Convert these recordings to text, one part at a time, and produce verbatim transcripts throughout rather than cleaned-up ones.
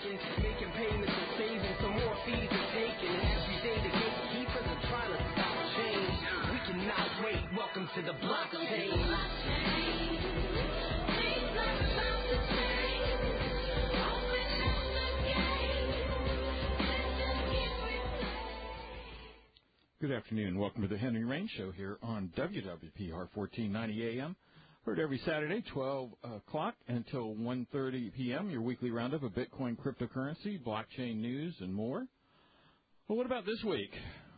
making, making payments and saving, some more fees are taken. And every day the gatekeepers are trying to stop change. We cannot wait. Welcome to the blockchain. Good afternoon. Welcome to the Henry Rain Show here on W W P R fourteen ninety A M. Heard every Saturday, twelve o'clock until one thirty p.m., your weekly roundup of Bitcoin, cryptocurrency, blockchain news, and more. Well, what about this week?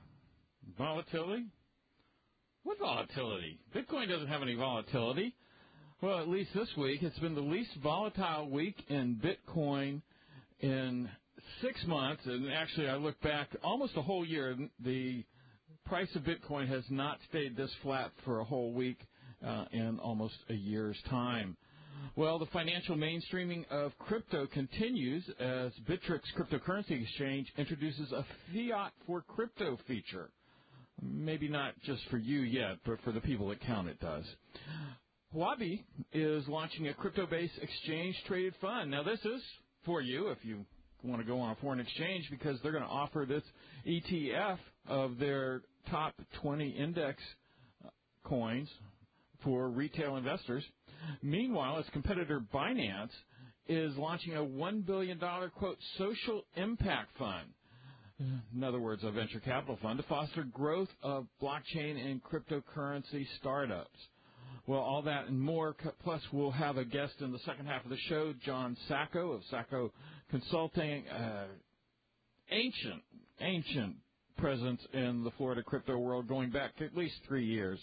Volatility? What volatility? Bitcoin doesn't have any volatility. Well, at least this week, it's been the least volatile week in Bitcoin in six months. And actually, I look back almost a whole year. The price of Bitcoin has not stayed this flat for a whole week uh, in almost a year's time. Well, the financial mainstreaming of crypto continues as Bittrex Cryptocurrency Exchange introduces a fiat for crypto feature. Maybe not just for you yet, but for the people that count it does. Huobi is launching a crypto-based exchange-traded fund. Now, this is for you if you want to go on a foreign exchange, because they're going to offer this E T F of their top twenty index coins for retail investors. Meanwhile, its competitor Binance is launching a one billion dollars, quote, social impact fund. In other words, a venture capital fund to foster growth of blockchain and cryptocurrency startups. Well, all that and more, plus we'll have a guest in the second half of the show, John Sacco of Sacco Consulting, uh, ancient, ancient presence in the Florida crypto world going back at least three years.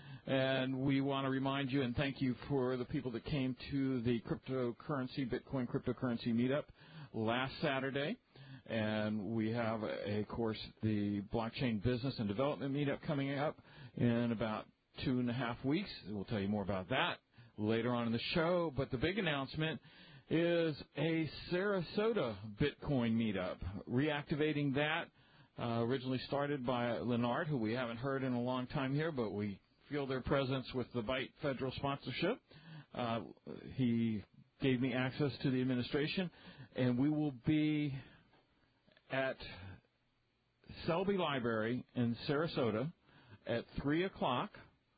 And we want to remind you and thank you for the people that came to the cryptocurrency, Bitcoin cryptocurrency meetup last Saturday. And we have, of course, the blockchain business and development meetup coming up in about two and a half weeks. We'll tell you more about that later on in the show. But the big announcement is a Sarasota Bitcoin meetup. Reactivating that, uh, originally started by Lennart, who we haven't heard in a long time here, but we feel their presence with the Byte federal sponsorship. Uh, he gave me access to the administration, and we will be at Selby Library in Sarasota at three o'clock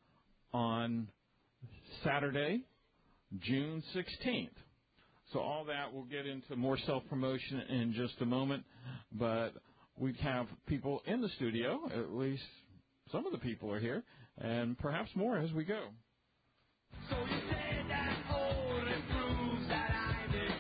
on Saturday, June sixteenth. So all that, we'll get into more self-promotion in just a moment, but we have people in the studio, at least some of the people are here, and perhaps more as we go. So you say that old improves that I did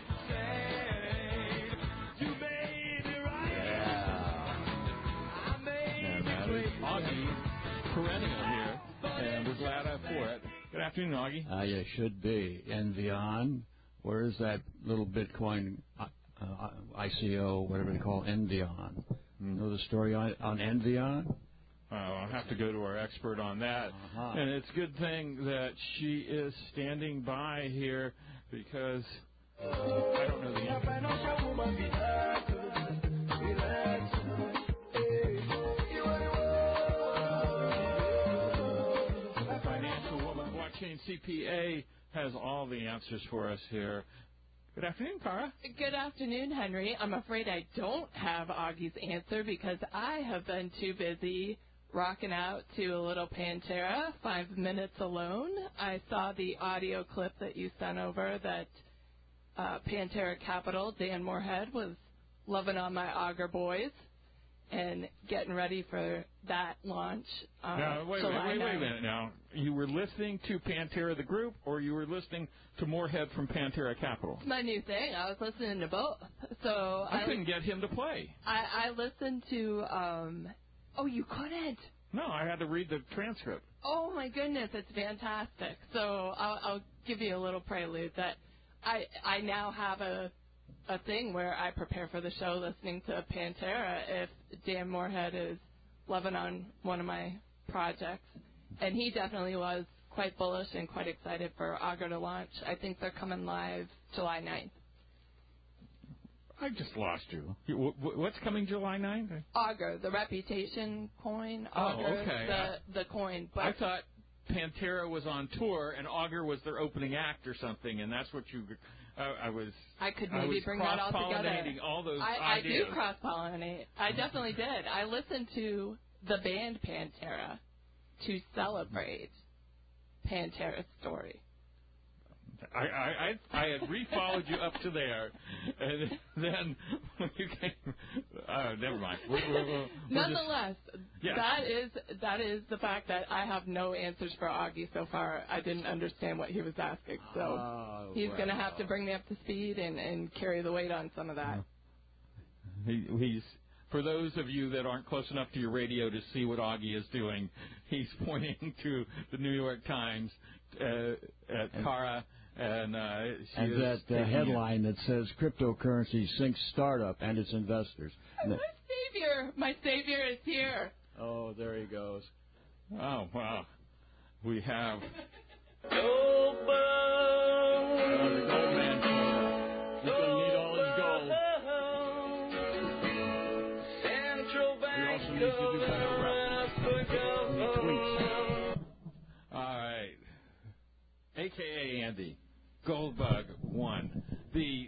say. You made it right. Yeah. I made and that it is Augie Perennial here, and we're glad I'm for it. Good afternoon, Augie. Uh, you should be. Envion. Where is that little Bitcoin uh, uh, I C O, whatever they call Envion? Mm. Know the story on, on Envion? Uh, I'll have to go to our expert on that. Uh-huh. And it's a good thing that she is standing by here, because I don't know the answer. The Financial Woman Blockchain C P A has all the answers for us here. Good afternoon, Cara. Good afternoon, Henry. I'm afraid I don't have Augie's answer because I have been too busy rocking out to a little Pantera, Five Minutes Alone. I saw the audio clip that you sent over that uh, Pantera Capital, Dan Moorhead, was loving on my Auger boys and getting ready for that launch. Uh, now, wait, wait, wait, wait a minute now. You were listening to Pantera the group, or you were listening to Moorhead from Pantera Capital? It's my new thing. I was listening to both. So I, I couldn't get him to play. I, I listened to... Um, oh, you couldn't? No, I had to read the transcript. Oh, my goodness. It's fantastic. So I'll, I'll give you a little prelude that I I now have a... a thing where I prepare for the show listening to Pantera if Dan Moorhead is loving on one of my projects. And he definitely was quite bullish and quite excited for Auger to launch. I think they're coming live July ninth. I just lost you. What's coming July ninth? Auger, the reputation coin. Auger, oh, okay. the, the coin. But I thought Pantera was on tour and Auger was their opening act or something, and that's what you I, I was. I could I maybe was bring that all together. cross-pollinating all those I, I ideas. do cross-pollinate. I definitely did. I listened to the band Pantera to celebrate Pantera's story. I, I, I, I had re-followed you up to there, and then when you came, uh, never mind. We're, we're, we're, we're Nonetheless, just, yeah. that is that is the fact that I have no answers for Augie so far. I didn't understand what he was asking, so Oh, he's well. going to have to bring me up to speed and, and carry the weight on some of that. He, he's for those of you that aren't close enough to your radio to see what Augie is doing, he's pointing to the New York Times uh, at Cara. And, uh, she and is that uh, headline that says cryptocurrency sinks startup and its investors. My savior, my savior is here. Oh, there he goes. Oh, wow. We have Goldberg. oh, the gold man. He's going to need all his gold. Central Bank We also need to do better governor tweets. All right. A K A Andy. Goldbug one. The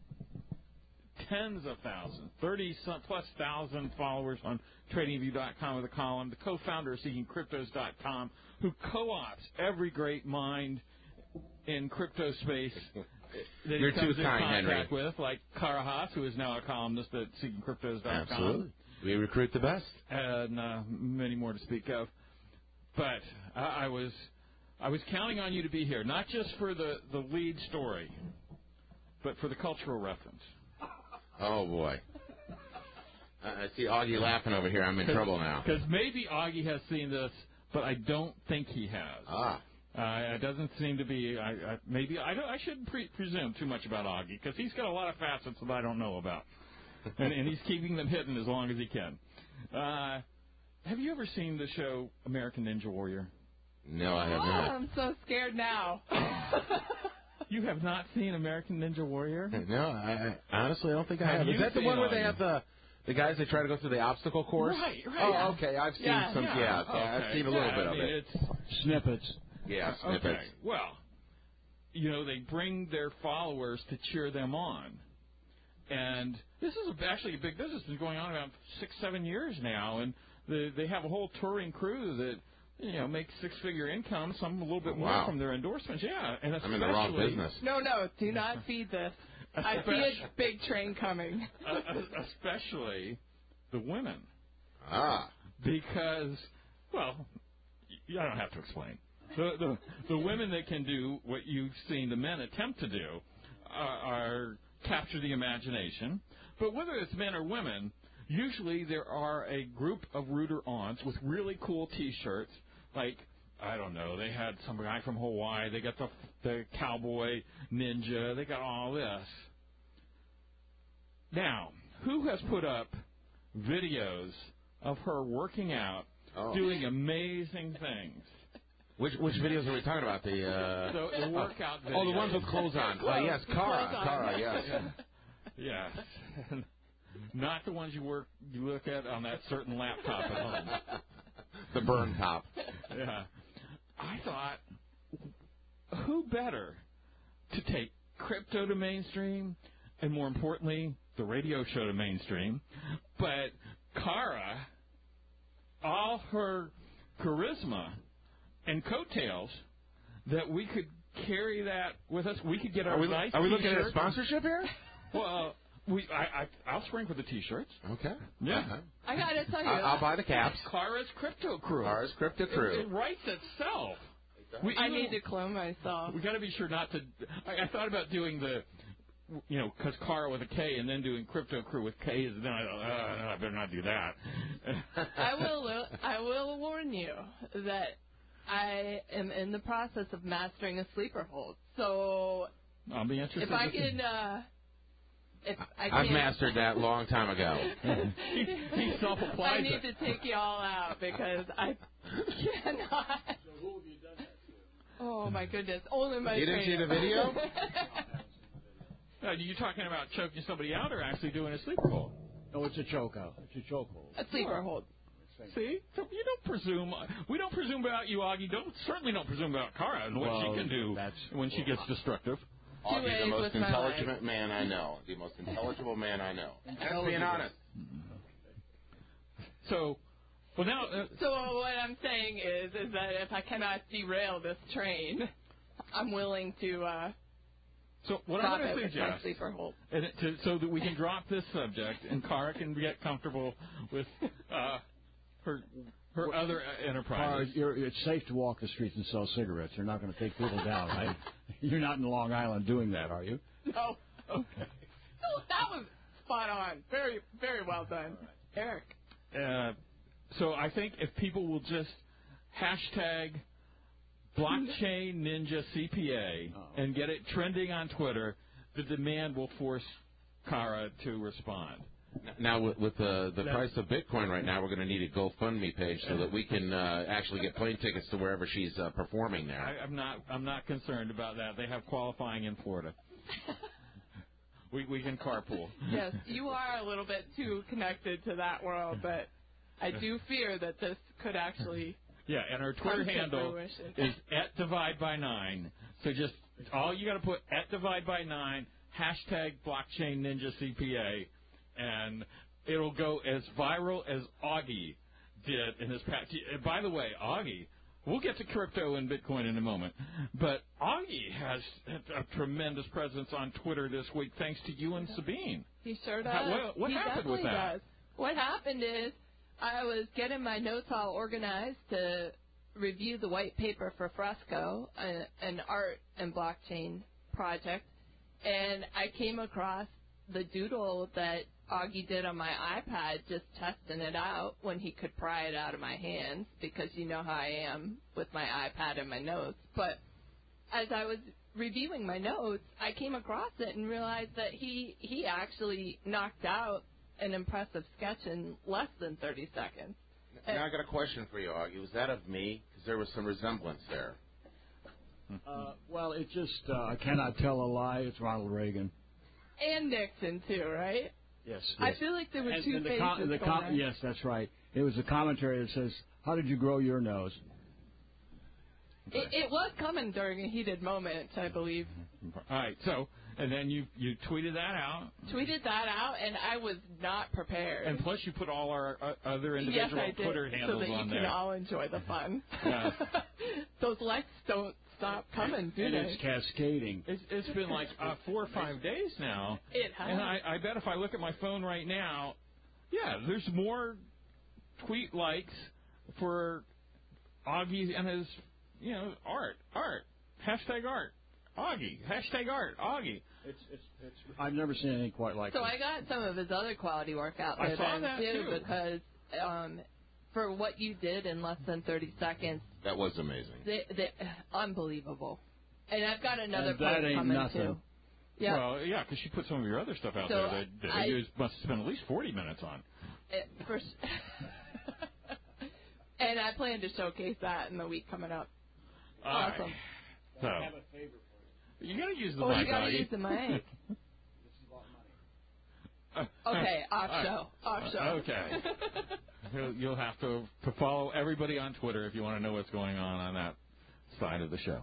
tens of thousands, thirty plus thousand followers on trading view dot com with a column, the co-founder of seeking cryptos dot com, who co-ops every great mind in crypto space that You're he comes too in kind, contact Henry. with, like Cara Haas, who is now a columnist at seeking cryptos dot com. Absolutely. We recruit the best. And uh, many more to speak of. But I, I was... I was counting on you to be here, not just for the, the lead story, but for the cultural reference. Oh, boy. Uh, I see Augie laughing over here. I'm in trouble now. Because maybe Augie has seen this, but I don't think he has. Ah. Uh, it doesn't seem to be. I, I, maybe I, don't, I shouldn't pre- presume too much about Augie, because he's got a lot of facets that I don't know about. and, and he's keeping them hidden as long as he can. Uh, have you ever seen the show American Ninja Warrior? No, I have Oh, not. I'm so scared now. You have not seen American Ninja Warrior? No, I, I honestly don't think I Have have. you Is that the seen one where they Augie? have the the guys that try to go through the obstacle course? Right, right. Oh, yeah. okay. I've seen yeah, some. Yeah, Yeah, okay. I've seen a little yeah, bit I of mean, it. It's, Snippets. Yeah, okay. snippets. Well, you know, they bring their followers to cheer them on. And this is a, actually a big business. It's been going on about six, seven years now. And the, they have a whole touring crew that, you know, make six-figure income, some a little bit Oh, more wow. from their endorsements. Yeah, and I'm in the wrong especially- business. No, no, do not feed this. I see a big train coming. uh, especially the women. Ah. Because, well, y- I don't have to explain. The, the the women that can do what you've seen the men attempt to do are, are capture the imagination. But whether it's men or women, usually there are a group of rooter-ons with really cool T-shirts, like, I don't know, they had some guy from Hawaii, they got the the cowboy ninja, they got all this. Now, who has put up videos of her working out, Oh. doing amazing things? Which which videos are we talking about? The uh, So the workout videos. oh, the ones with clothes on. Clothes, Uh, yes, with Cara, clothes on. Cara, yes. Yes. Not the ones you work you look at on that certain laptop at home. The burn top. Yeah. I thought, who better to take crypto to mainstream, and more importantly, the radio show to mainstream, but Cara, all her charisma and coattails, that we could carry that with us. We could get our Are we, nice are we looking at a T-shirt. sponsorship here? Well, we I, I I'll spring for the T-shirts. Okay. Yeah. Uh-huh. I gotta tell you, I, I'll buy the caps. Cara's Crypto Crew. Cara's Crypto Crew. It, it writes itself. We, I even- need to clone myself. We got to be sure not to. I, I thought about doing the, you know, because Cara with a K, and then doing Crypto Crew with K's, and then I thought, oh, no, I better not do that. I will. I will warn you that I am in the process of mastering a sleeper hold. So I'll be interested. if I to see. can, uh, if I I've can, mastered that long time ago. he, he I self-applies need it. to take you all out because I cannot. Oh my goodness! Only my. You didn't see trainer. the video? Are you talking about choking somebody out or actually doing a sleeper hold? No, it's a choke out. It's a choke hold. A sleeper hold. See, so you don't presume. We don't presume about you, Augie. Don't certainly don't presume about Cara and what Well, she can do that's- when she gets destructive. Augie's ways the most with my intelligent life. man I know. The most intelligible man I know. That's being honest. So, well now. Uh, So what I'm saying is, is that if I cannot derail this train, I'm willing to uh, so what stop I'm it going to with my suggest, sleeper hold. and it, to, so that we can drop this subject and Cara can get comfortable with uh, her her Well, other uh, Uh, enterprises. you're, it's safe to walk the streets and sell cigarettes. You're not going to take people down, right? You're not in Long Island doing that, are you? No. Okay. So that was spot on. Very, very well done, Eric. Uh, so I think if people will just hashtag blockchain ninja C P A Oh. and get it trending on Twitter, the demand will force Cara to respond. Now, with, with the the Now- price of Bitcoin right now, we're going to need a GoFundMe page so that we can uh, actually get plane tickets to wherever she's uh, performing there. I, I'm not. I'm not concerned about that. They have qualifying in Florida. we we can carpool. Yes, you are a little bit too connected to that world, but I do fear that this could actually. Yeah, and our Twitter Come to handle fruition. is at divide by nine. So just all you got to put at divide by nine hashtag blockchain ninja C P A, and it'll go as viral as Augie did in his past. And by the way, Augie, we'll get to crypto and Bitcoin in a moment, but Augie has a tremendous presence on Twitter this week thanks to you and Sabine. He sure does. How- what- what he happened with definitely that? Does. What happened is I was getting my notes all organized to review the white paper for Fresco, a, an art and blockchain project, and I came across the doodle that Augie did on my iPad, just testing it out when he could pry it out of my hands, because you know how I am with my iPad and my notes. But as I was reviewing my notes, I came across it and realized that he he actually knocked out an impressive sketch in less than thirty seconds. Now I got a question for you, Augie. Was that of me? Because there was some resemblance there. Uh, well, it just, uh, I cannot tell a lie. It's Ronald Reagan. And Nixon, too, right? Yes. I yes. feel like there were And- two and the faces com- the going com- on. Yes, that's right. It was a commentary that says, "How did you grow your nose?" It, it was coming during a heated moment, I believe. All right, so and then you you tweeted that out. Tweeted that out, and I was not prepared. And plus, you put all our uh, other yes, individual I did, Twitter so handles that you on can there. all enjoy the fun. Yeah. Those likes don't stop coming, do And they? it's cascading. It's, it's been like uh, four or five days now. It has. And I, I bet if I look at my phone right now, yeah, there's more tweet likes for Augie and his, you know, art. Art. Hashtag art. Augie. Hashtag art. Augie. It's, it's, it's, I've never seen anything quite like So it. I got some of his other quality work out I there saw then, that, too, too. because um, for what you did in less than thirty seconds, That was amazing. they, they, unbelievable. And I've got another And that part ain't coming nothing. too. Yeah. Well, yeah, because she put some of your other stuff out So there that, that I- you must have spent at least forty minutes on. It, for, and I plan to showcase that in the week coming up. All right. Awesome. So, you got to use the Oh, mic, you got to Augie. use the mic. Okay, off All right. show. Off show. Okay. You'll, you'll have to, to follow everybody on Twitter if you want to know what's going on on that side of the show.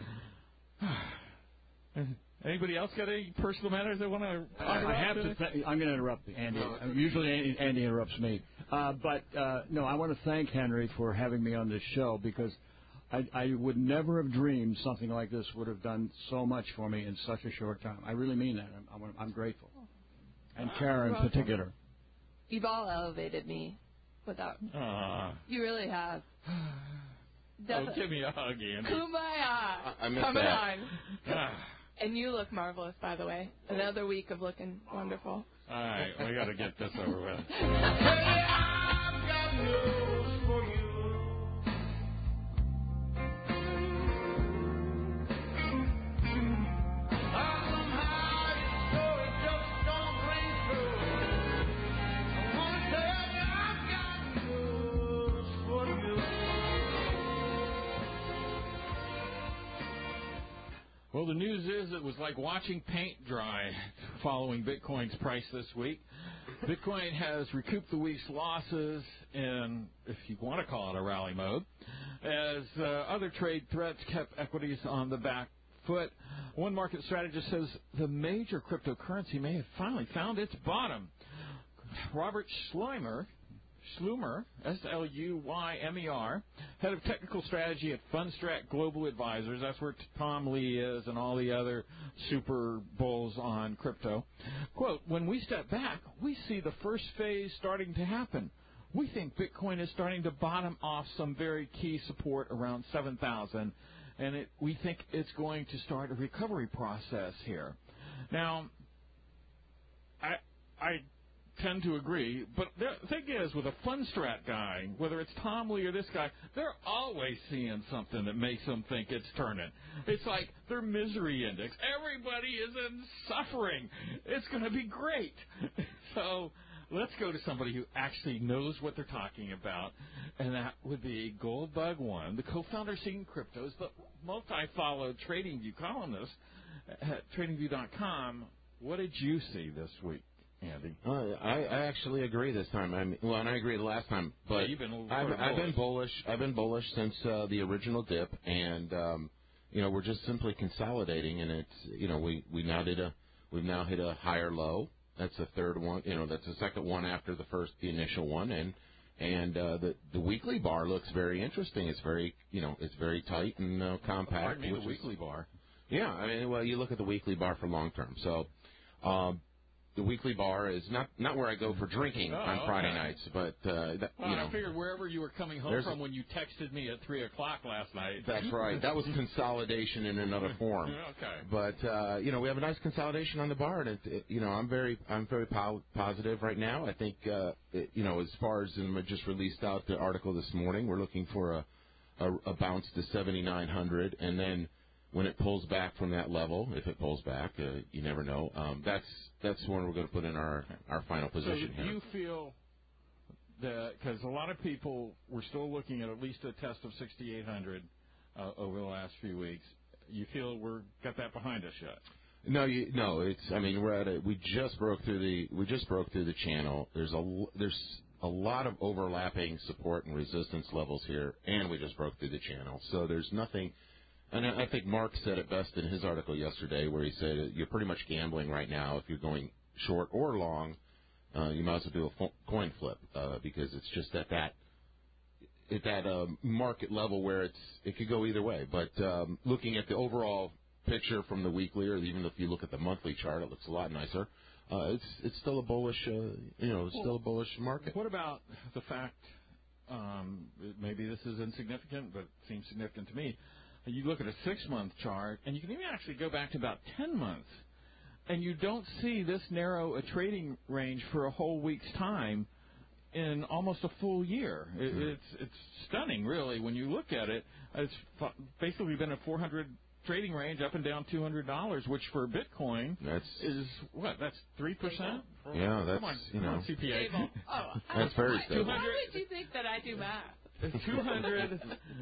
Anybody else got any personal matters they want to talk I, about? I have to. today? Th- I'm going to interrupt Andy. Uh, Usually Andy, Andy interrupts me, uh, but uh, no, I want to thank Henry for having me on this show because I, I would never have dreamed something like this would have done so much for me in such a short time. I really mean that. I'm, I'm, I'm grateful, and Kara in You're welcome. particular. You've all elevated me without. Aw. You really have. Oh, give me a hug, Andy. Kumbaya. I- I missed Coming that. on. Ah. And you look marvelous, by the way. Another week of looking wonderful. All right, we got to get this over with. Well, the news is it was like watching paint dry following Bitcoin's price this week. Bitcoin has recouped the week's losses in, if you want to call it a rally mode, as uh, other trade threats kept equities on the back foot. One market strategist says the major cryptocurrency may have finally found its bottom. Robert Schlumer, Schlumer, S L U Y M E R, head of technical strategy at Fundstrat Global Advisors. That's where Tom Lee is and all the other super bulls on crypto. Quote, when we step back, we see the first phase starting to happen. We think Bitcoin is starting to bottom off some very key support around seven thousand, and it, we think it's going to start a recovery process here. Now, I I tend to agree, but the thing is, with a Fundstrat guy, whether it's Tom Lee or this guy, they're always seeing something that makes them think it's turning. It's like their misery index. Everybody is in suffering. It's going to be great. So let's go to somebody who actually knows what they're talking about, and that would be Goldbug One, the co-founder of Seeking Cryptos, but multi-followed TradingView columnist at trading view dot com. What did you see this week, Andy? Uh, I, I actually agree this time. I mean, well, and I agree the last time, but yeah, you've been I've, bullish. I've been bullish. I've been bullish since uh, the original dip, and um, you know, we're just simply consolidating, and it's you know, we, we now did a we've now hit a higher low. That's the third one. You know, that's the second one after the first, the initial one, and and uh, the the weekly bar looks very interesting. It's very you know, it's very tight and uh, compact. Pardon me, which the weekly is, bar. Yeah, I mean, well, you look at the weekly bar for long term. So, um, the weekly bar is not not where I go for drinking oh, on okay. Friday nights, but uh, that, well, you know, I figured wherever you were coming home from when you texted me at three o'clock last night. That's right. That was consolidation in another form. Okay. But uh, you know, we have a nice consolidation on the bar, and it, it, you know, I'm very I'm very po- positive right now. I think uh, it, you know, as far as um, I just released out the article this morning, we're looking for a a, a bounce to seventy-nine hundred, and then when it pulls back from that level, if it pulls back, uh, you never know. Um, that's that's when we're going to put in our, our final position so here. Do you feel that, because a lot of people were still looking at at least a test of sixty-eight hundred uh, over the last few weeks, you feel we're got that behind us yet? No, you, no. It's. I mean, we're at a. We just broke through the. We just broke through the channel. There's a. There's a lot of overlapping support and resistance levels here, and we just broke through the channel. So there's nothing. And I think Mark said it best in his article yesterday, where he said you're pretty much gambling right now. If you're going short or long, uh, you might as well do a fo- coin flip uh, because it's just at that at that um, market level where it's it could go either way. But um, looking at the overall picture from the weekly, or even if you look at the monthly chart, it looks a lot nicer. Uh, it's it's still a bullish, uh, you know, it's still a bullish market. What about the fact? Um, maybe this is insignificant, but it seems significant to me. You look at a six-month chart, and you can even actually go back to about ten months, and you don't see this narrow a trading range for a whole week's time in almost a full year. It, mm. It's it's stunning, really, when you look at it. It's basically been a four hundred trading range up and down two hundred dollars, which for Bitcoin that's, is what? That's three percent? Yeah, that's, Come on, you come know. on, C P A. Stable. Oh, that's very stable. Why would you think that I do math? two hundred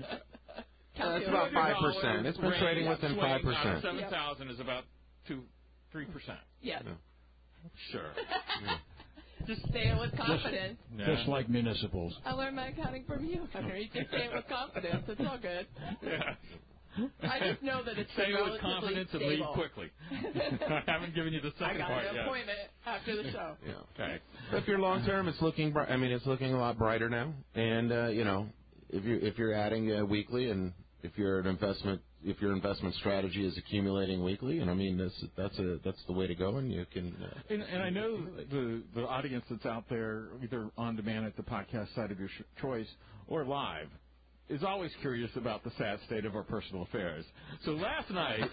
Uh, it's about five percent. It's been trading within five percent. Seven thousand is about two, three percent. Yes. Yeah. Sure. Yeah. Just say it with confidence. Just, yeah. just like municipals. I learned my accounting from you, Henry. Just say it with confidence. It's all good. Yeah. I just know that it's say it with relatively confidence stable. and leave quickly. I haven't given you the second I got part an yet. appointment after the show. Yeah. Okay. But if you're long term, it's looking. Bri- I mean, it's looking a lot brighter now. And uh, you know, if you if you're adding uh, weekly and if you're an investment, if your investment strategy is accumulating weekly, and I mean that's that's a that's the way to go, and you can. Uh, and, and I know the the audience that's out there, either on demand at the podcast side of your sh- choice or live, is always curious about the sad state of our personal affairs. So last night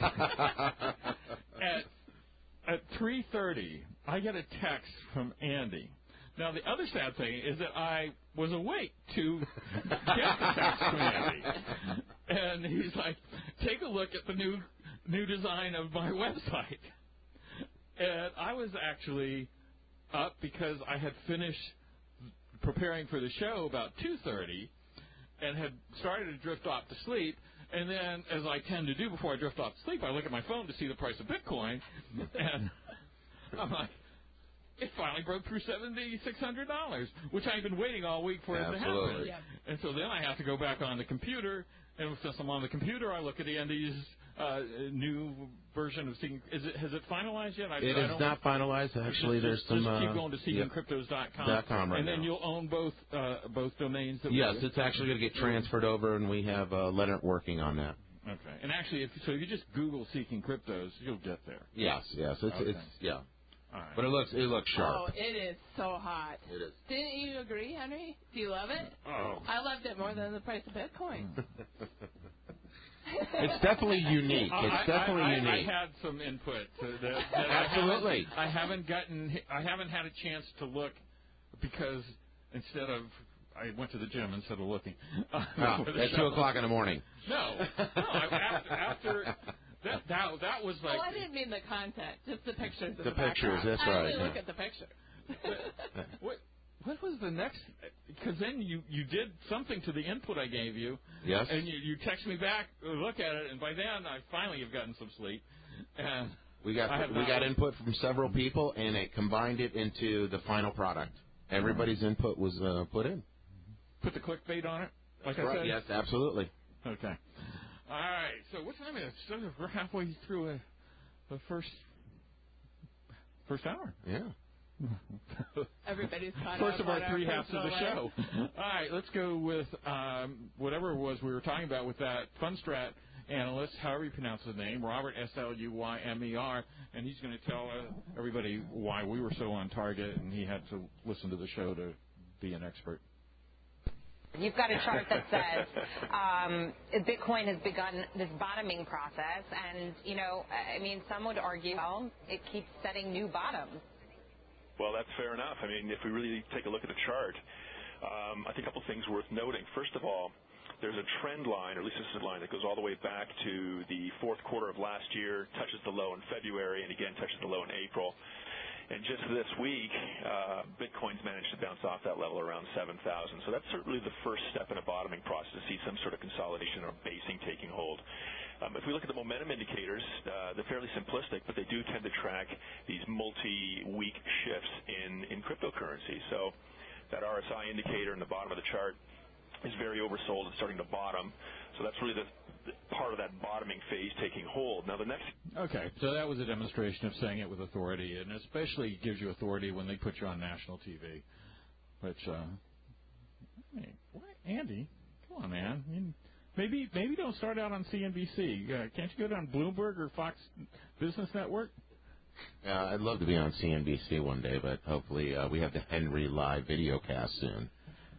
at at three thirty, I get a text from Andy. Now, the other sad thing is that I was awake to get the text from Andy. And he's like, take a look at the new new design of my website. And I was actually up because I had finished preparing for the show about two thirty and had started to drift off to sleep. And then, as I tend to do before I drift off to sleep, I look at my phone to see the price of Bitcoin. And I'm like, it finally broke through seven thousand six hundred dollars, which I've been waiting all week for Absolutely. it to happen. Yeah. And so then I have to go back on the computer, and since I'm on the computer, I look at Andy's uh, new version of Seeking. Is it has it finalized yet? I, It I is don't, not finalized. Actually, just, there's just, some. Just keep uh, going to seeking cryptos dot com. Dot com right and then now. you'll own both uh, both domains. That Yes, we, it's actually going to get transferred over, and we have uh, Leonard working on that. Okay. And actually, if so, if you just Google Seeking Cryptos, you'll get there. Yes, yes, it's Okay. it's yeah. All right. But it looks it looks sharp. Oh, it is so hot. It is. Didn't you agree, Henry? Do you love it? Oh. I loved it more than the price of Bitcoin. It's definitely unique. It's I, definitely I, I, unique. I had some input. To that, that Absolutely. I haven't, I haven't gotten. I haven't had a chance to look because instead of I went to the gym instead of looking. Uh, Ah, at two o'clock in the morning. No, no. I, after, after that, that that was like. Oh, I didn't mean the content, just the pictures. Of The the pictures, background. that's I right, only look yeah. at the picture. what what was the next? Because then you you did something to the input I gave you. Yes. And you you text me back, look at it, and by then I finally have gotten some sleep. And We got I have we not got looked- input from several people, and it combined it into the final product. Everybody's input was uh, put in. Put the clickbait on it, like I Right, said. yes, absolutely. Okay. All right. So what time is it? So we're halfway through a, the first first hour. Yeah. Everybody's caught First up of our on three our halves of the personal show. life. All right, let's go with um, whatever it was we were talking about with that Fundstrat analyst, however you pronounce his name, Robert S L U Y M E R, and he's going to tell uh, everybody why we were so on target, and he had to listen to the show to be an expert. You've got a chart that says um, Bitcoin has begun this bottoming process, and, you know, I mean, some would argue, well, it keeps setting new bottoms. Well, that's fair enough. I mean, if we really take a look at the chart, um, I think a couple things worth noting. First of all, there's a trend line, or at least this is a line that goes all the way back to the fourth quarter of last year, touches the low in February, and again touches the low in April. And just this week, uh, Bitcoin's managed to bounce off that level around seven thousand. So that's certainly the first step in a bottoming process, to see some sort of consolidation or basing taking hold. Um, if we look at the momentum indicators, uh, they're fairly simplistic, but they do tend to track these multi-week shifts in, in cryptocurrency. So that R S I indicator in the bottom of the chart is very oversold and starting to bottom. So that's really the, the part of that bottoming phase taking hold. Now the next. Okay, so that was a demonstration of saying it with authority, and especially gives you authority when they put you on national T V. Which, uh, hey, what, Andy, come on, man. I mean, maybe maybe don't start out on C N B C. Uh, can't you go down Bloomberg or Fox Business Network? Uh, I'd love to be on C N B C one day, but hopefully uh, we have the Henry live video cast soon.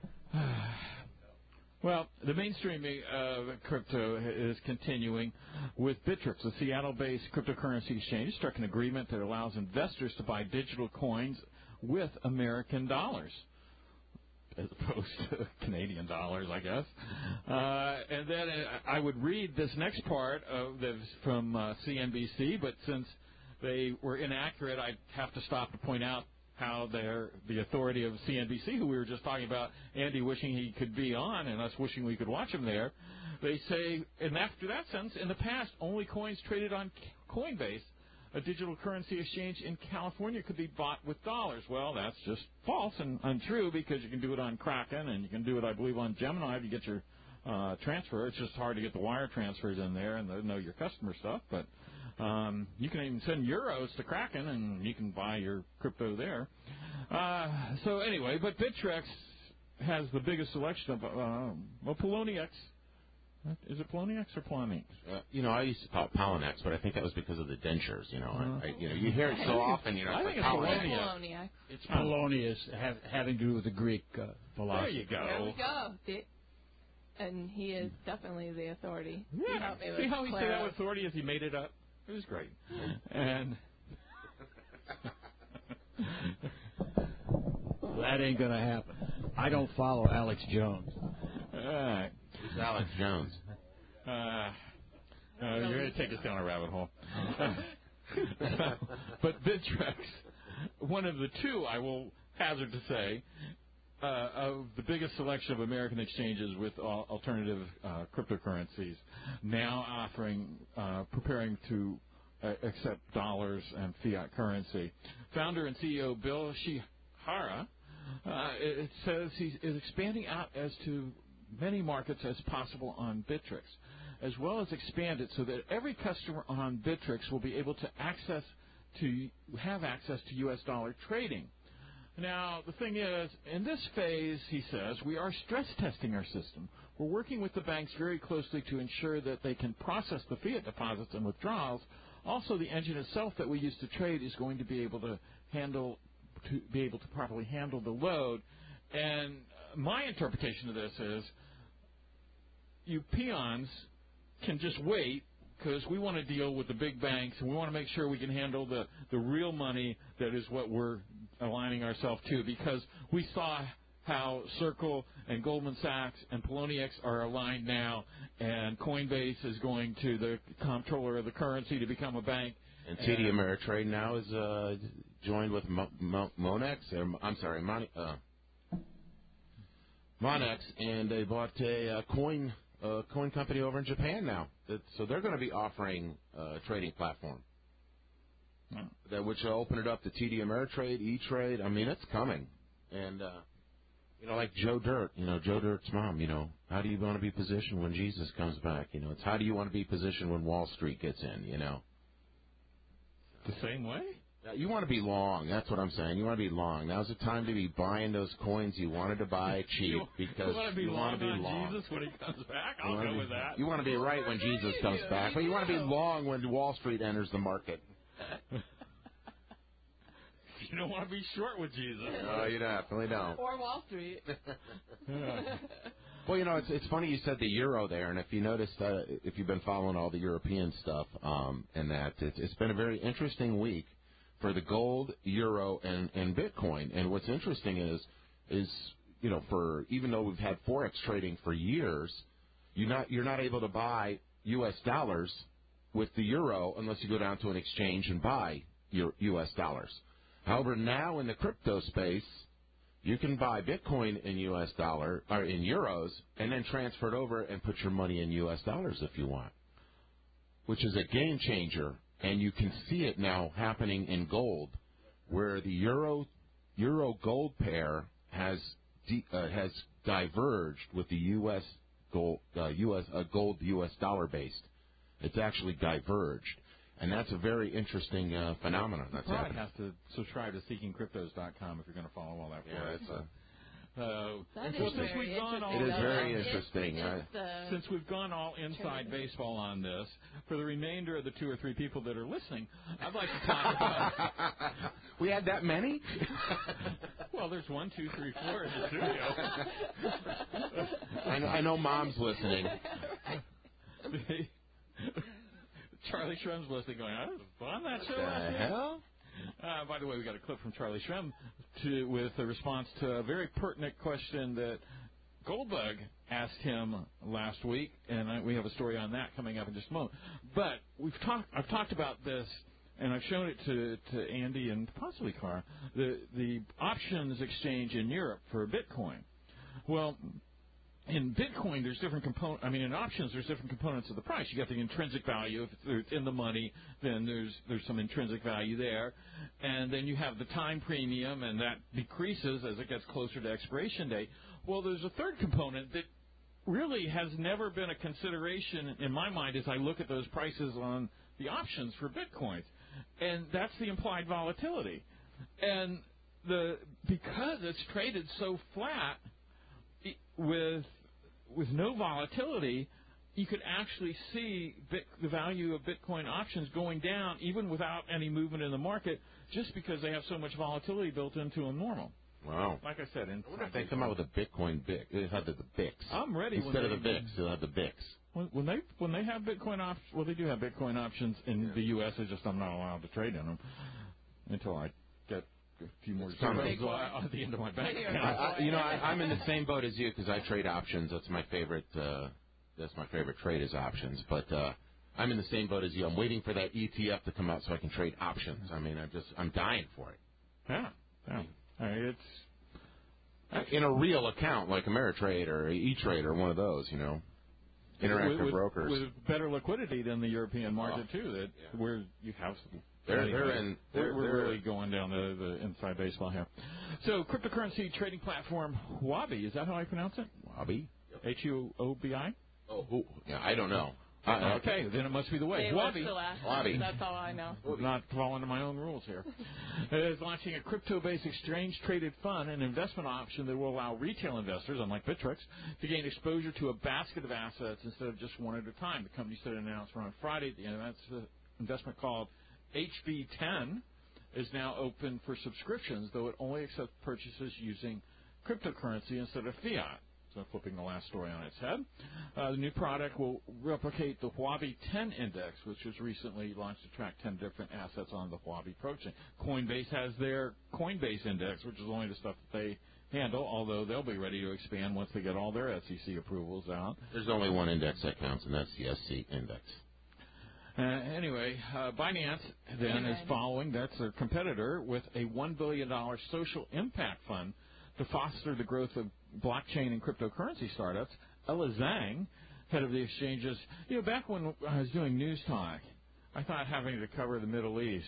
Well, the mainstreaming of crypto is continuing with Bittrex, a Seattle-based cryptocurrency exchange, struck an agreement that allows investors to buy digital coins with American dollars, as opposed to Canadian dollars, I guess. Uh, and then I would read this next part of this from uh, C N B C, but since they were inaccurate, I'd have to stop to point out how they're the authority of C N B C, who we were just talking about, Andy wishing he could be on and us wishing we could watch him there. They say, and after that sentence, in the past, only coins traded on Coinbase, a digital currency exchange in California, could be bought with dollars. Well, that's just false and untrue, because you can do it on Kraken, and you can do it, I believe, on Gemini if you get your uh, transfer. It's just hard to get the wire transfers in there and the know your customer stuff, but Um, you can even send euros to Kraken, and you can buy your crypto there. Uh, so anyway, but Bittrex has the biggest selection of uh, well, Poloniex. Is it Poloniex or Poloniex? Uh, you know, I used to call it Poloniex, but I think that was because of the dentures. You know, Uh-huh. I, I, you know, you hear it so often. You know, I it's think like it's Poloniex. Polonia. It's Polonius, have, having to do with the Greek uh, philosophy. There you go. There we go. The- and he is definitely the authority. He Yeah. helped me See with how he said Claro. that with authority as he made it up? It was great. And That ain't going to happen. I don't follow Alex Jones. all right. It's Alex Jones. Uh, uh, you're going to take us down a rabbit hole. But Bittrex, one of the two, I will hazard to say, uh, of the biggest selection of American exchanges with al- alternative uh, cryptocurrencies, now offering, uh, preparing to uh, accept dollars and fiat currency. Founder and C E O Bill Shihara, uh, it, it says he is expanding out as to many markets as possible on Bittrex. as well as expand it so that every customer on Bittrex will be able to access to have access to U S dollar trading. Now, the thing is, in this phase, he says, we are stress testing our system. We're working with the banks very closely to ensure that they can process the fiat deposits and withdrawals. Also, the engine itself that we use to trade is going to be able to handle, to be able to properly handle the load. And my interpretation of this is, you peons can just wait, because we want to deal with the big banks, and we want to make sure we can handle the, the real money that is what we're aligning ourselves to, because we saw how Circle and Goldman Sachs and Poloniex are aligned now, and Coinbase is going to the comptroller of the currency to become a bank. And T D Ameritrade now is uh, joined with Mo- Mo- Monex, or, I'm sorry, Mon- uh, Monex, and they bought a uh, coin uh, coin company over in Japan now. That, so they're going to be offering a trading platform. Oh. That which will open it up to T D Ameritrade, E-Trade. I mean, it's coming. And, uh, you know, like Joe Dirt, you know, Joe Dirt's mom, you know, how do you want to be positioned when Jesus comes back? You know, it's how do you want to be positioned when Wall Street gets in, you know? The same way? You want to be long. That's what I'm saying. You want to be long. Now's the time to be buying those coins you wanted to buy cheap you, because you want to be you long want to be on long. Jesus when he comes back? You I'll wanna go be, with that. You want to be right when Jesus comes back, but you want to be long when Wall Street enters the market. You don't want to be short with Jesus. No, you definitely don't. Or Wall Street. Well, you know, it's it's funny you said the euro there, and if you noticed, uh, if you've been following all the European stuff, um, and that it's, it's been a very interesting week for the gold, euro, and, and Bitcoin. And what's interesting is, is you know, for even though we've had forex trading for years, you're not you're not able to buy U S dollars with the euro unless you go down to an exchange and buy your U S dollars. However, now in the crypto space, you can buy Bitcoin in U S dollar or in euros and then transfer it over and put your money in U S dollars if you want, which is a game changer. And you can see it now happening in gold, where the euro euro gold pair has de- uh, has diverged with the U S gold uh, U S uh, gold U S dollar based. It's actually diverged. And that's a very interesting uh, phenomenon that's you probably happening. have to subscribe to seeking cryptos dot com if you're going to follow all that. Yeah, it's a, Uh, That well, is since very we've gone all It is interesting. very It's- interesting. it's I- the- since we've gone all inside baseball on this, for the remainder of the two or three people that are listening, I'd like to talk about. we had that many? Well, there's one, two, three, four in the studio. I know, I know Mom's listening. Charlie Shrem's listening, going, "I was on that show." The last week." hell? Uh, by the way, we got a clip from Charlie Shrem to, with a response to a very pertinent question that Goldbug asked him last week, and I, we have a story on that coming up in just a moment. But we've talked. I've talked about this, and I've shown it to, to Andy and possibly Carr, the the options exchange in Europe for Bitcoin. Well, in Bitcoin, there's different components. I mean, in options, there's different components of the price. You got the intrinsic value. If it's in the money, then there's there's some intrinsic value there, and then you have the time premium, and that decreases as it gets closer to expiration date. Well, there's a third component that really has never been a consideration in my mind as I look at those prices on the options for Bitcoins, and that's the implied volatility. And the because it's traded so flat with with no volatility, you could actually see bit, the value of Bitcoin options going down even without any movement in the market, just because they have so much volatility built into them normal. Wow. Like I said, in I wonder if they come out with a Bitcoin B I C. They have the, the B I Cs. I'm ready. Instead when of they, the B I Cs, they'll have the B I Cs. When, when they when they have Bitcoin options, well, they do have Bitcoin options in Yeah. the U S. It's just I'm not allowed to trade in them until I get a few more coming. zeros at the end of my bank I- account. I, I, you know, I, I'm in the same boat as you because I trade options. That's my favorite. Uh, that's my favorite trade is options. But uh, I'm in the same boat as you. I'm waiting for that E T F to come out so I can trade options. I mean, I'm just I'm dying for it. Yeah, yeah. I mean, it's In a real account like Ameritrade or E-Trade or one of those, you know, interactive with, with, brokers. with better liquidity than the European market Oh, too. That yeah. where you have some. They're they're in. They're, We're, we're they're, really going down the, the inside baseball here. So, cryptocurrency trading platform Huobi, is that how I pronounce it? Huobi. H U O B I. Oh, who, yeah, I don't know. Uh, okay, then it must be the way. They Huobi, the last Huobi. That's all I know. not following my own rules here, is launching a crypto-based exchange-traded fund, an investment option that will allow retail investors, unlike Bittrex, to gain exposure to a basket of assets instead of just one at a time. The company said in an announcement on Friday. The investment called H V ten is now open for subscriptions, though it only accepts purchases using cryptocurrency instead of fiat. So flipping the last story on its head. Uh, the new product will replicate the Huobi ten index, which was recently launched to track ten different assets on the Huobi blockchain. Coinbase has their Coinbase index, which is only the stuff that they handle, although they'll be ready to expand once they get all their S E C approvals out. There's only one index that counts, and that's the S C index. Uh, anyway, uh, Binance then is following, that's their competitor, with a one billion dollars social impact fund to foster the growth of blockchain and cryptocurrency startups. Ella Zhang, head of the exchanges, you know, back when I was doing News Talk, I thought having to cover the Middle East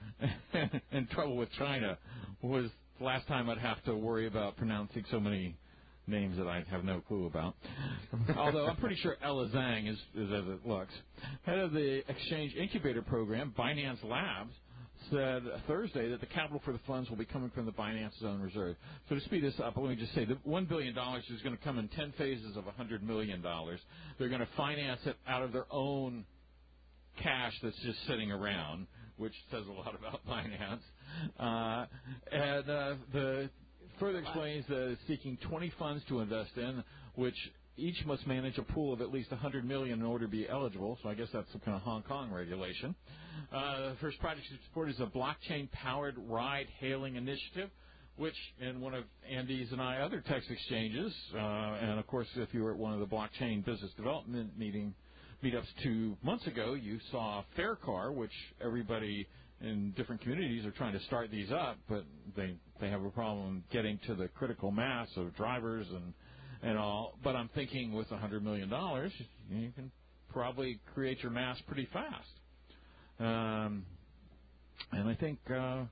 and trouble with China was the last time I'd have to worry about pronouncing so many names that I have no clue about. Although I'm pretty sure Ella Zhang is, is as it looks. Head of the Exchange Incubator Program, Binance Labs, said Thursday that the capital for the funds will be coming from the Binance Zone Reserve. So to speed this up, let me just say the one billion dollars is going to come in ten phases of one hundred million dollars. They're going to finance it out of their own cash that's just sitting around, which says a lot about Binance. Uh, and uh, the further explains that it's seeking twenty funds to invest in, which each must manage a pool of at least one hundred million dollars in order to be eligible. So I guess that's some kind of Hong Kong regulation. Uh, the first project to support is a blockchain-powered ride-hailing initiative, which in one of Andy's and I other text exchanges, uh, and of course if you were at one of the blockchain business development meeting meetups two months ago, you saw FairCar, which everybody in different communities are trying to start these up, but they they have a problem getting to the critical mass of drivers and and all. But I'm thinking with one hundred million dollars, you can probably create your mass pretty fast. Um, and I think, uh,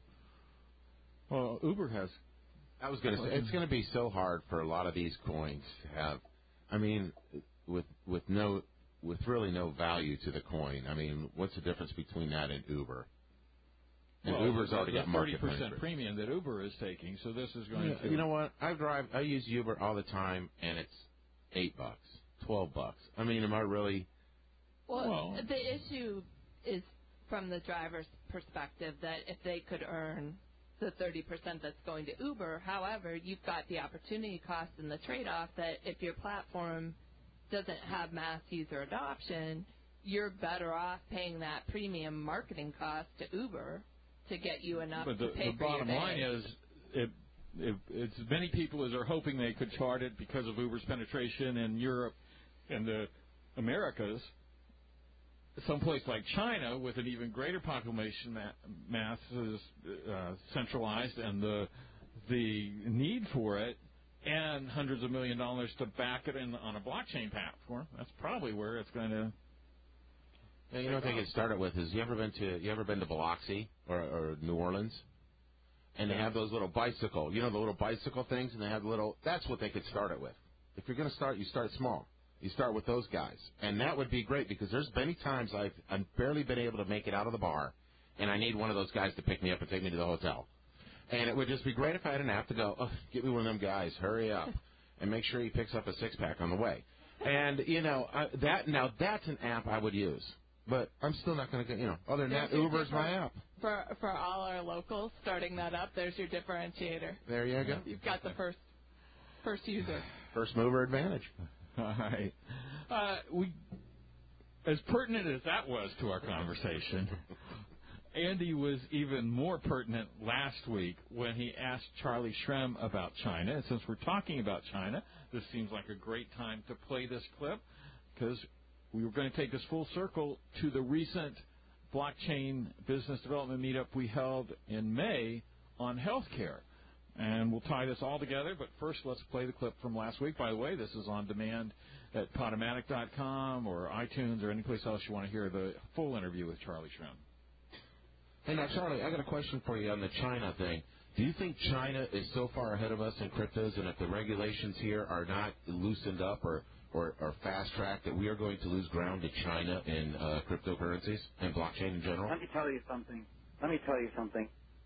well, Uber has. I was going to say, it's going to be so hard for a lot of these coins to have, I mean, with with no, with really no value to the coin. I mean, what's the difference between that and Uber? And well, Uber's already got market thirty percent premium that Uber is taking, so this is going yeah, to. You know what? I drive, I use Uber all the time, and it's eight bucks, twelve bucks. I mean, am I really? Well, well the issue is from the driver's perspective that if they could earn the thirty percent that's going to Uber, however, you've got the opportunity cost and the trade-off that if your platform doesn't have mass user adoption, you're better off paying that premium marketing cost to Uber to get you enough but the, to pay the for your bottom line day. is, if, if, if as many people as are hoping they could chart it because of Uber's penetration in Europe and the Americas, someplace like China with an even greater population ma- mass is uh, centralized, and the the need for it, and hundreds of million dollars to back it in on a blockchain platform, that's probably where it's going to. Yeah, you know what they get started with is you ever been to you ever been to Biloxi or, or New Orleans, and they have those little bicycle, you know, the little bicycle things, and they have little. That's what they could start it with. If you're going to start, you start small. You start with those guys, and that would be great because there's many times I've, I've barely been able to make it out of the bar, and I need one of those guys to pick me up and take me to the hotel. And it would just be great if I had an app to go, oh, get me one of them guys, hurry up, and make sure he picks up a six pack on the way. And you know I, that now that's an app I would use, but I'm still not going to get you know. Other than that, Uber's my app. For for all our locals starting that up, there's your differentiator. There you go. You've got the first first user. First mover advantage. All right. Uh, we, as pertinent as that was to our conversation, Andy was even more pertinent last week when he asked Charlie Shrem about China. And since we're talking about China, this seems like a great time to play this clip because we were going to take this full circle to the recent blockchain business development meetup we held in May on healthcare. And we'll tie this all together, but first let's play the clip from last week. By the way, this is on demand at Podomatic dot com or iTunes or any place else you want to hear the full interview with Charlie Shrem. Hey, now, Charlie, I got a question for you on the China thing. Do you think China is so far ahead of us in cryptos, and if the regulations here are not loosened up or or, or fast track that we are going to lose ground to China in uh, cryptocurrencies and blockchain in general? Let me tell you something. Let me tell you something.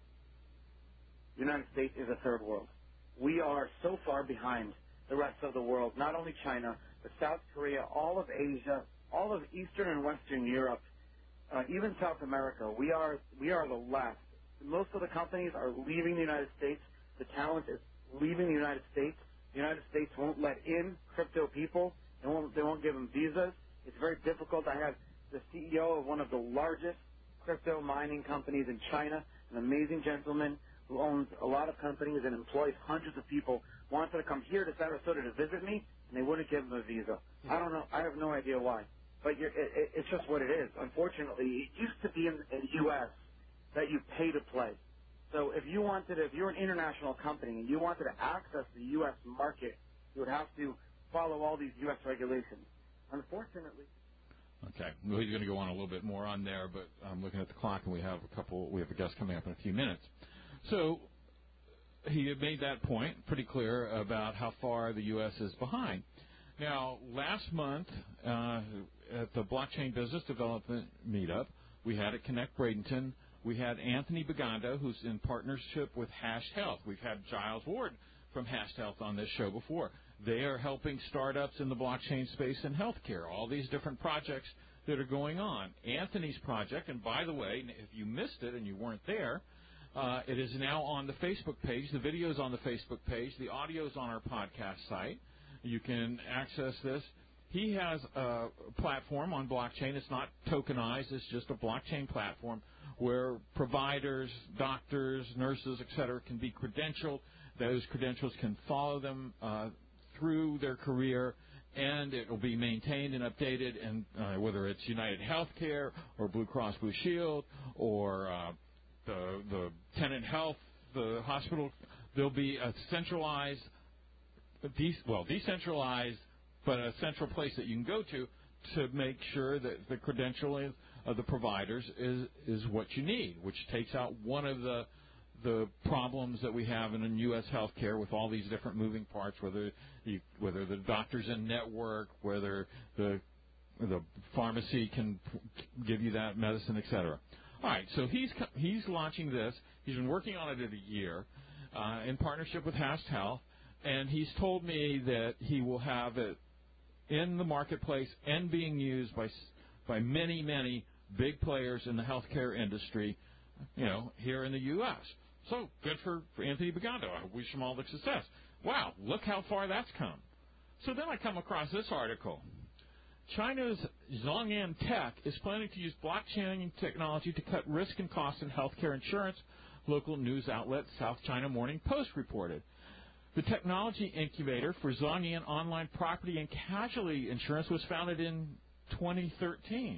The United States is a third world. We are so far behind the rest of the world, not only China, but South Korea, all of Asia, all of Eastern and Western Europe, uh, even South America. We are we are the last. Most of the companies are leaving the United States. The talent is leaving the United States. The United States won't let in crypto people. They won't, they won't give them visas. It's very difficult. I have the C E O of one of the largest crypto mining companies in China, an amazing gentleman who owns a lot of companies and employs hundreds of people, wanted to come here to Sarasota to visit me, and they wouldn't give him a visa. I don't know. I have no idea why. But you're, it, it, it's just what it is. Unfortunately, it used to be in, in the U S that you pay to play. So if you wanted, if you're an international company and you wanted to access the U S market, you would have to follow all these U S regulations. Unfortunately. Okay, well, he's going to go on a little bit more on there, but I'm looking at the clock, and we have a couple. We have a guest coming up in a few minutes. So he had made that point pretty clear about how far the U S is behind. Now, last month uh, at the Blockchain Business Development Meetup, we had at Connect Bradenton, we had Anthony Baganda, who's in partnership with Hashed Health. We've had Giles Ward from Hashed Health on this show before. They are helping startups in the blockchain space in healthcare, all these different projects that are going on. Anthony's project, and by the way, if you missed it and you weren't there, uh, it is now on the Facebook page. The video is on the Facebook page. The audio is on our podcast site. You can access this. He has a platform on blockchain. It's not tokenized. It's just a blockchain platform where providers, doctors, nurses, et cetera, can be credentialed. Those credentials can follow them uh, through their career, and it will be maintained and updated, and uh, whether it's United Healthcare or Blue Cross Blue Shield or uh, the, the Tenet Health, the hospital, there'll be a centralized, de- well, decentralized, but a central place that you can go to to make sure that the credentialing of the providers is is what you need, which takes out one of the the problems that we have in U S healthcare with all these different moving parts, whether you, whether the doctor's in network, whether the the pharmacy can give you that medicine, et cetera. All right, so he's he's launching this. He's been working on it in a year uh, in partnership with Hashed Health, and he's told me that he will have it in the marketplace and being used by by many, many big players in the healthcare industry, you know, here in the U S So good for, for Anthony Baganda. I wish him all the success. Wow, look how far that's come. So then I come across this article. China's Zhongyan Tech is planning to use blockchain technology to cut risk and costs in healthcare insurance, local news outlet South China Morning Post reported. The technology incubator for Zhongyan Online Property and Casualty Insurance was founded in twenty thirteen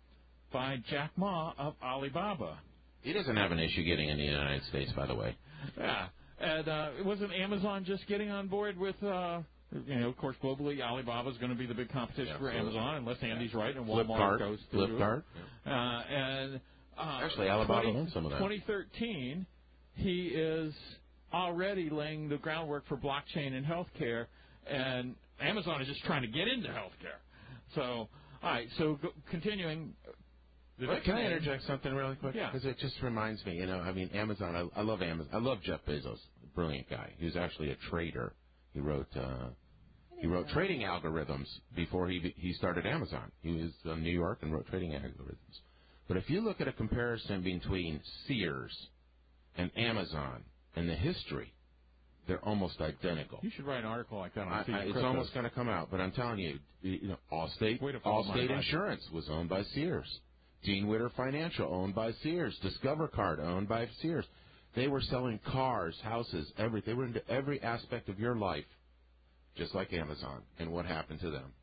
by Jack Ma of Alibaba. He doesn't have an issue getting in the United States, by the way. Yeah, and uh, wasn't Amazon just getting on board with, uh, you know, of course, globally, Alibaba is going to be the big competition yeah, for Amazon, unless Andy's yeah. right, and Walmart Flipkart, goes through. Flipkart. Uh, and uh, Actually, Alibaba owns some of that. twenty thirteen, he is already laying the groundwork for blockchain in healthcare, and Amazon is just trying to get into healthcare. So, all right, so go, continuing. Wait, can I interject something really quick? Yeah. Because it just reminds me, you know, I mean, Amazon, I, I love Amazon. I love Jeff Bezos, brilliant guy. He was actually a trader. He wrote uh, he wrote trading algorithms before he he started Amazon. He was in New York and wrote trading algorithms. But if you look at a comparison between Sears and Amazon and the history, they're almost identical. You should write an article like that on I, I, It's almost going to come out, but I'm telling you, you know, Allstate, Allstate Insurance was owned by Sears. Dean Witter Financial, owned by Sears. Discover Card, owned by Sears. They were selling cars, houses, everything. They were into every aspect of your life, just like Amazon. And what happened to them?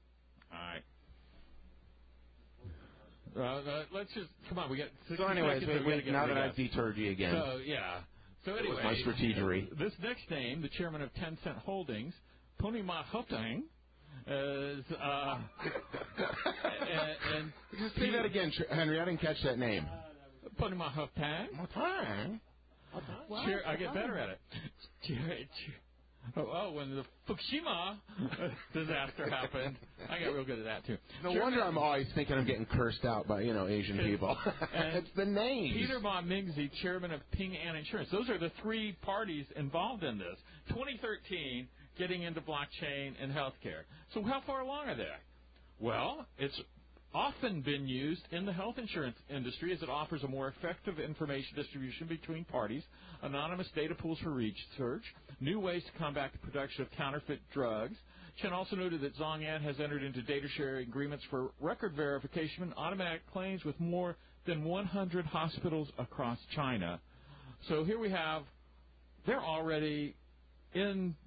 All right. Uh, uh, let's just, come on, we got sixty So anyways, seconds. wait, wait, now that I've deterred you again. So, yeah. So anyway, it was my strategery. This next name, the chairman of Tencent Holdings, Ponima Hotang, is, uh, and, and just say that again, Henry. I didn't catch that name. Ponima Hotang. Hotang. Chair, I get better at it. Chair, chair, Oh, oh, when the Fukushima disaster happened, I got real good at that too. No Chairman, wonder I'm always thinking I'm getting cursed out by, you know, Asian people. It's the names. Peter von Mingzi, chairman of Ping An Insurance. Those are the three parties involved in this. twenty thirteen, getting into blockchain and healthcare. So how far along are they? Well, it's often been used in the health insurance industry as it offers a more effective information distribution between parties, anonymous data pools for research, new ways to combat the production of counterfeit drugs. Chen also noted that Zhong'an has entered into data sharing agreements for record verification and automatic claims with more than one hundred hospitals across China. So here we have, they're already in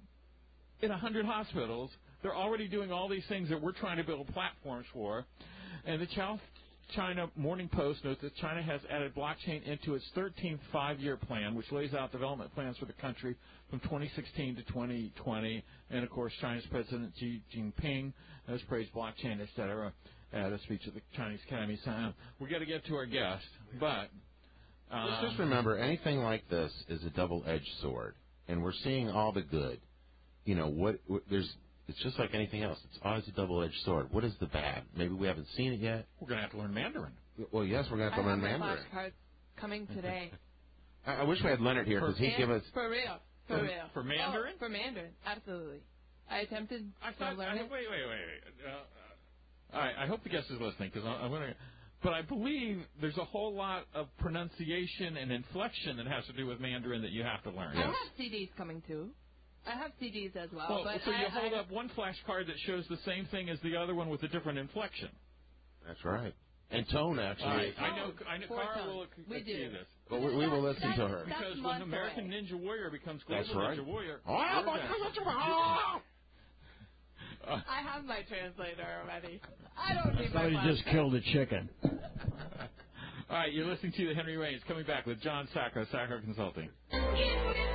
in one hundred hospitals. They're already doing all these things that we're trying to build platforms for. And the China Morning Post notes that China has added blockchain into its thirteenth five-year plan, which lays out development plans for the country from twenty sixteen to twenty twenty. And, of course, China's President Xi Jinping has praised blockchain, et cetera, at a speech at the Chinese Academy. So we've got to get to our guest. But um, Let's just remember, anything like this is a double-edged sword. And we're seeing all the good. You know, what, what there's... It's just like anything else. It's always a double-edged sword. What is the bad? Maybe we haven't seen it yet. We're going to have to learn Mandarin. Well, yes, we're going to have to I learn have my Mandarin. flashcards coming today. I, I wish we had Leonard here because he'd give us... For real. For, For- real. for Mandarin? Oh, for Mandarin, absolutely. I attempted I to thought, learn I, it. wait, wait, wait. wait. Uh, uh, all right, I hope the guest is listening because I'm going to... But I believe there's a whole lot of pronunciation and inflection that has to do with Mandarin that you have to learn. I have C Ds coming too. I have C Ds as well. Well, but so you I, hold I, up one flashcard that shows the same thing as the other one with a different inflection. That's right. And tone, actually. All right, I know, I know Four Cara tones. will We see do. this. Well, we, we will listen to her. That's Because when months American away. Ninja Warrior becomes Global That's right. Ninja Warrior, Oh, we're my gonna- God. I have my translator already. I don't need Somebody my just flashcard. killed a chicken. All right, you're listening to the Henry Raines coming back with John Sacco, Sacco Consulting. Get